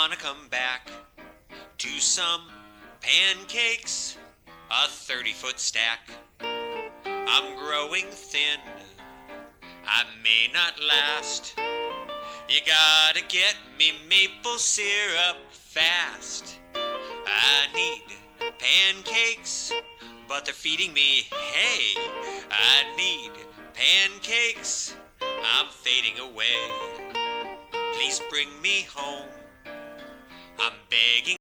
wanna come back to some pancakes, a 30-foot stack. I'm growing thin, I may not last. You gotta get me maple syrup fast. I need pancakes, but they're feeding me hay. I need pancakes, I'm fading away. Please bring me home, I'm begging.